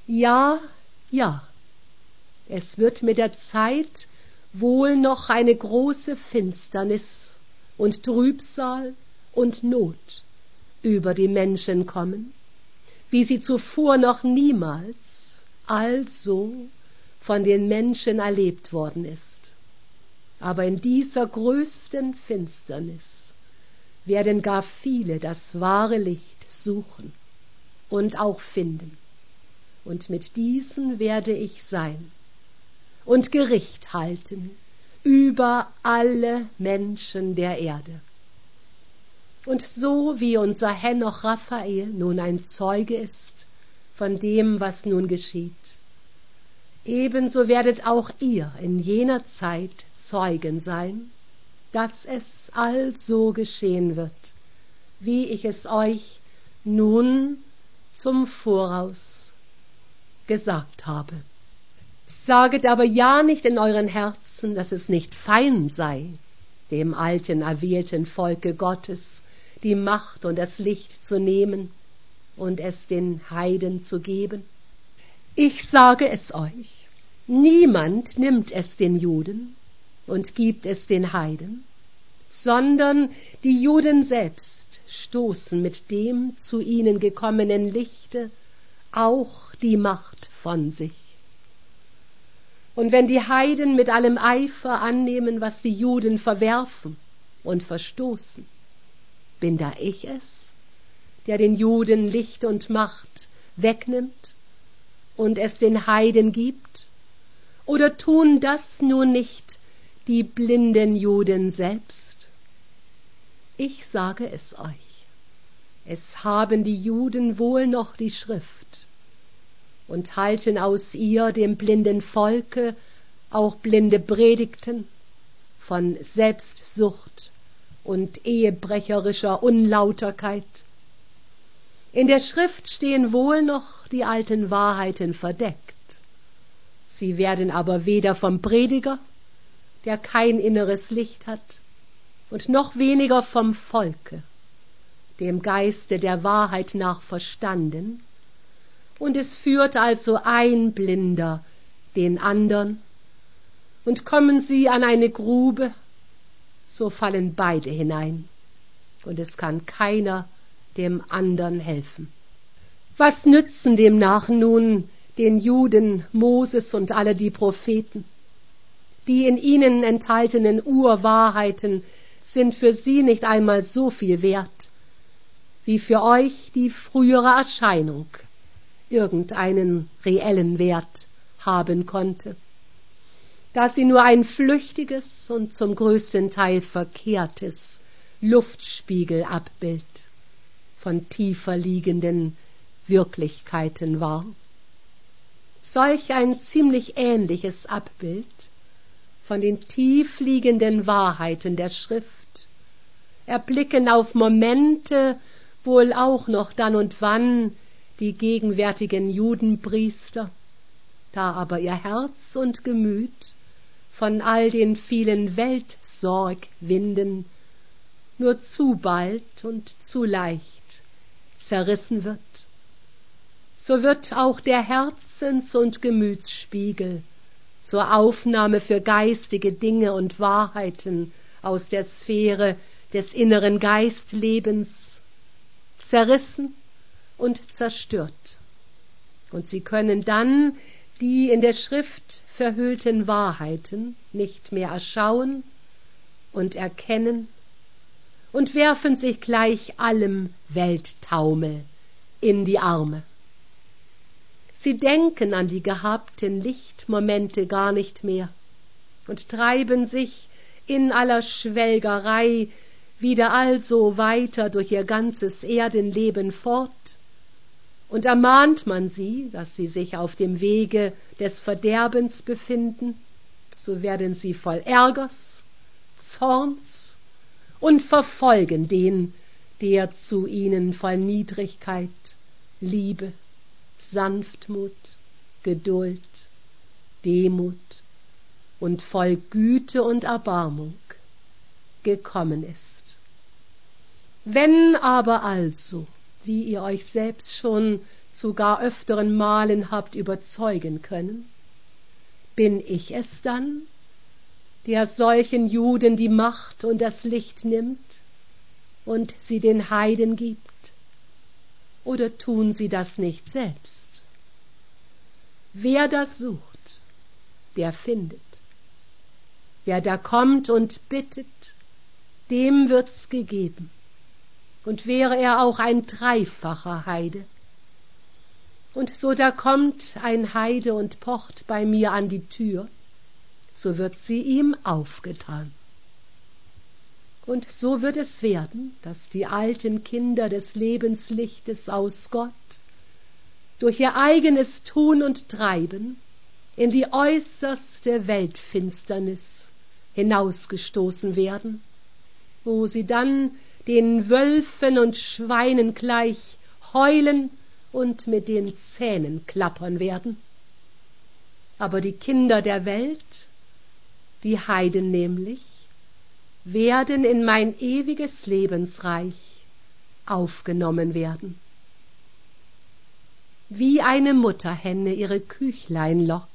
Ja, ja, es wird mit der Zeit wohl noch eine große Finsternis und Trübsal und Not über die Menschen kommen, wie sie zuvor noch niemals also von den Menschen erlebt worden ist. Aber in dieser größten Finsternis werden gar viele das wahre Licht suchen und auch finden. Und mit diesen werde ich sein und Gericht halten über alle Menschen der Erde. Und so wie unser Henoch Raphael nun ein Zeuge ist von dem, was nun geschieht, ebenso werdet auch ihr in jener Zeit Zeugen sein, dass es also geschehen wird, wie ich es euch nun zum Voraus gesagt habe. Saget aber ja nicht in euren Herzen, dass es nicht fein sei, dem alten, erwählten Volke Gottes die Macht und das Licht zu nehmen und es den Heiden zu geben. Ich sage es euch, niemand nimmt es den Juden und gibt es den Heiden, sondern die Juden selbst stoßen mit dem zu ihnen gekommenen Lichte auch die Macht von sich. Und wenn die Heiden mit allem Eifer annehmen, was die Juden verwerfen und verstoßen, bin da ich es, der den Juden Licht und Macht wegnimmt und es den Heiden gibt? Oder tun das nun nicht die blinden Juden selbst? Ich sage es euch, es haben die Juden wohl noch die Schrift und halten aus ihr dem blinden Volke auch blinde Predigten von Selbstsucht und ehebrecherischer Unlauterkeit. In der Schrift stehen wohl noch die alten Wahrheiten verdeckt. Sie werden aber weder vom Prediger, der kein inneres Licht hat, und noch weniger vom Volke, dem Geiste der Wahrheit nach verstanden, und es führt also ein Blinder den andern, und kommen sie an eine Grube, so fallen beide hinein, und es kann keiner dem andern helfen. Was nützen demnach nun den Juden Moses und alle die Propheten? Die in ihnen enthaltenen Urwahrheiten sind für sie nicht einmal so viel wert, wie für euch die frühere Erscheinung irgendeinen reellen Wert haben konnte, da sie nur ein flüchtiges und zum größten Teil verkehrtes Luftspiegelabbild von tiefer liegenden Wirklichkeiten war. Solch ein ziemlich ähnliches Abbild von den tief liegenden Wahrheiten der Schrift erblicken auf Momente wohl auch noch dann und wann die gegenwärtigen Judenpriester, da aber ihr Herz und Gemüt von all den vielen Weltsorgwinden nur zu bald und zu leicht zerrissen wird, so wird auch der Herzens- und Gemütsspiegel zur Aufnahme für geistige Dinge und Wahrheiten aus der Sphäre des inneren Geistlebens zerrissen und zerstört. Und sie können dann die in der Schrift verhüllten Wahrheiten nicht mehr erschauen und erkennen und werfen sich gleich allem Welttaumel in die Arme. Sie denken an die gehabten Lichtmomente gar nicht mehr und treiben sich in aller Schwelgerei wieder also weiter durch ihr ganzes Erdenleben fort, und ermahnt man sie, dass sie sich auf dem Wege des Verderbens befinden, so werden sie voll Ärgers, Zorns und verfolgen den, der zu ihnen voll Niedrigkeit, Liebe, Sanftmut, Geduld, Demut und voll Güte und Erbarmung gekommen ist. Wenn aber also, wie ihr euch selbst schon zu gar öfteren Malen habt überzeugen können? Bin ich es dann, der solchen Juden die Macht und das Licht nimmt und sie den Heiden gibt? Oder tun sie das nicht selbst? Wer das sucht, der findet. Wer da kommt und bittet, dem wird's gegeben. Und wäre er auch ein dreifacher Heide. Und so da kommt ein Heide und pocht bei mir an die Tür, so wird sie ihm aufgetan. Und so wird es werden, dass die alten Kinder des Lebenslichtes aus Gott durch ihr eigenes Tun und Treiben in die äußerste Weltfinsternis hinausgestoßen werden, wo sie dann den Wölfen und Schweinen gleich heulen und mit den Zähnen klappern werden. Aber die Kinder der Welt, die Heiden nämlich, werden in mein ewiges Lebensreich aufgenommen werden. Wie eine Mutterhenne ihre Küchlein lockt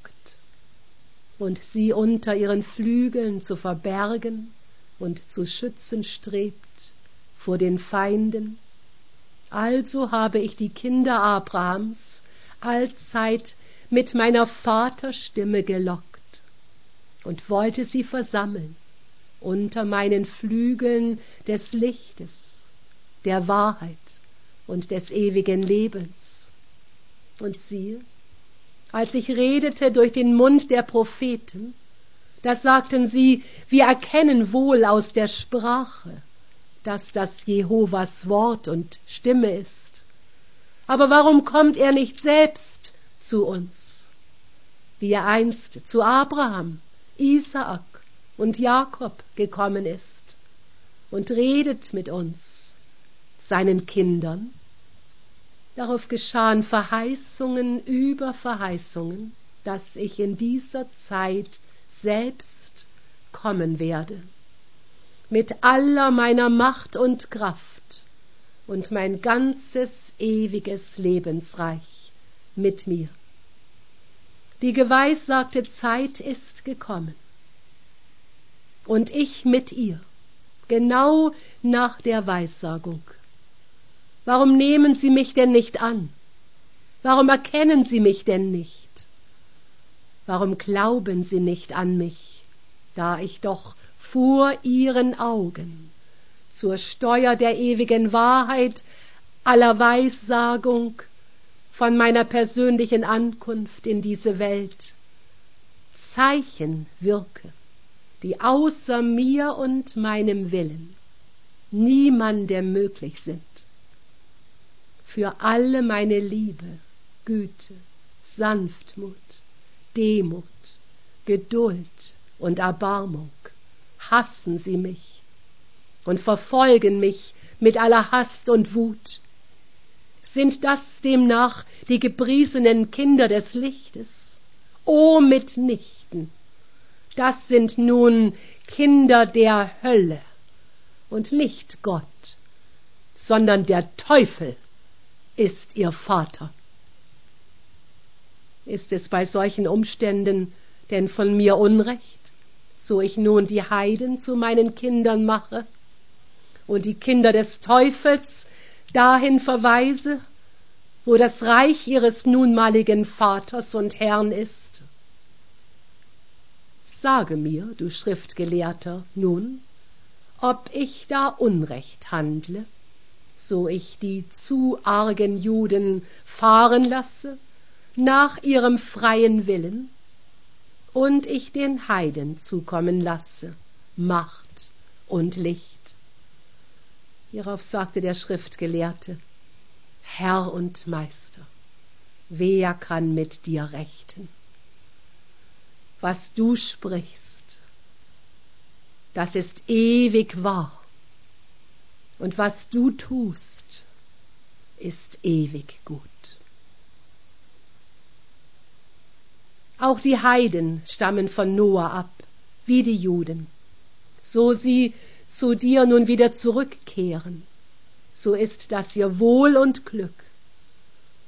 und sie unter ihren Flügeln zu verbergen und zu schützen strebt vor den Feinden, also habe ich die Kinder Abrahams allzeit mit meiner Vaterstimme gelockt und wollte sie versammeln unter meinen Flügeln des Lichtes, der Wahrheit und des ewigen Lebens. Und siehe, als ich redete durch den Mund der Propheten, da sagten sie, wir erkennen wohl aus der Sprache, dass das Jehovas Wort und Stimme ist. Aber warum kommt er nicht selbst zu uns, wie er einst zu Abraham, Isaak und Jakob gekommen ist und redet mit uns, seinen Kindern? Darauf geschahen Verheißungen über Verheißungen, dass ich in dieser Zeit selbst kommen werde, mit aller meiner Macht und Kraft und mein ganzes ewiges Lebensreich mit mir. Die geweissagte Zeit ist gekommen und ich mit ihr, genau nach der Weissagung. Warum nehmen Sie mich denn nicht an? Warum erkennen Sie mich denn nicht? Warum glauben Sie nicht an mich, da ich doch vor Ihren Augen zur Steuer der ewigen Wahrheit aller Weissagung von meiner persönlichen Ankunft in diese Welt Zeichen wirke, die außer mir und meinem Willen niemandem möglich sind? Für alle meine Liebe, Güte, Sanftmut, Demut, Geduld und Erbarmung hassen sie mich und verfolgen mich mit aller Hast und Wut. Sind das demnach die gepriesenen Kinder des Lichtes? O mitnichten! Das sind nun Kinder der Hölle und nicht Gott, sondern der Teufel ist ihr Vater. Ist es bei solchen Umständen denn von mir Unrecht, so ich nun die Heiden zu meinen Kindern mache und die Kinder des Teufels dahin verweise, wo das Reich ihres nunmaligen Vaters und Herrn ist? Sage mir, du Schriftgelehrter, nun, ob ich da Unrecht handle, so ich die zu argen Juden fahren lasse, nach ihrem freien Willen, und ich den Heiden zukommen lasse, Macht und Licht. Hierauf sagte der Schriftgelehrte, Herr und Meister, wer kann mit dir rechten? Was du sprichst, das ist ewig wahr, und was du tust, ist ewig gut. Auch die Heiden stammen von Noah ab, wie die Juden. So sie zu dir nun wieder zurückkehren, so ist das ihr Wohl und Glück.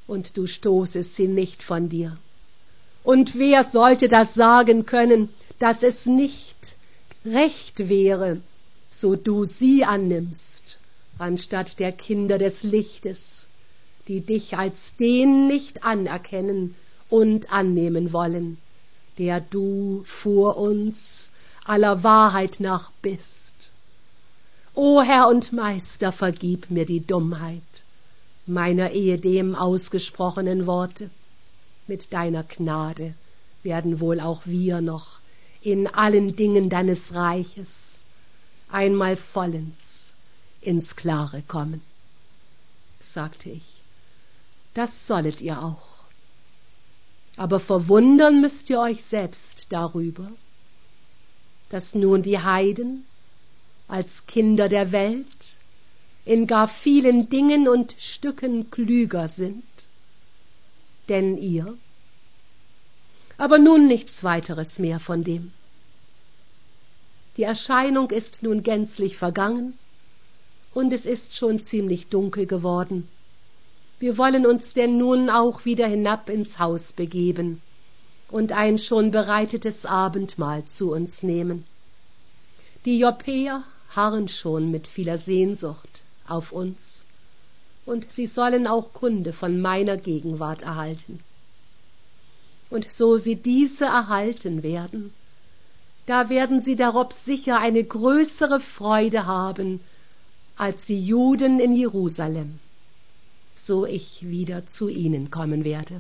und du stoßest sie nicht von dir. Und wer sollte das sagen können, dass es nicht recht wäre, so du sie annimmst, anstatt der Kinder des Lichtes, die dich als den nicht anerkennen und annehmen wollen, der du vor uns aller Wahrheit nach bist. O Herr und Meister, vergib mir die Dummheit meiner ehedem ausgesprochenen Worte. Mit deiner Gnade werden wohl auch wir noch in allen Dingen deines Reiches einmal vollends ins Klare kommen. Sagte ich, das sollet ihr auch. Aber verwundern müsst ihr euch selbst darüber, dass nun die Heiden als Kinder der Welt in gar vielen Dingen und Stücken klüger sind, denn ihr. Aber nun nichts weiteres mehr von dem. Die Erscheinung ist nun gänzlich vergangen, und es ist schon ziemlich dunkel geworden. Wir wollen uns denn nun auch wieder hinab ins Haus begeben und ein schon bereitetes Abendmahl zu uns nehmen. Die Joppeer harren schon mit vieler Sehnsucht auf uns, und sie sollen auch Kunde von meiner Gegenwart erhalten. Und so sie diese erhalten werden, da werden sie darob sicher eine größere Freude haben, als die Juden in Jerusalem, so ich wieder zu ihnen kommen werde.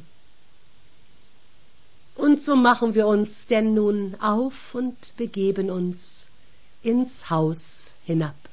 Und so machen wir uns denn nun auf und begeben uns ins Haus hinab.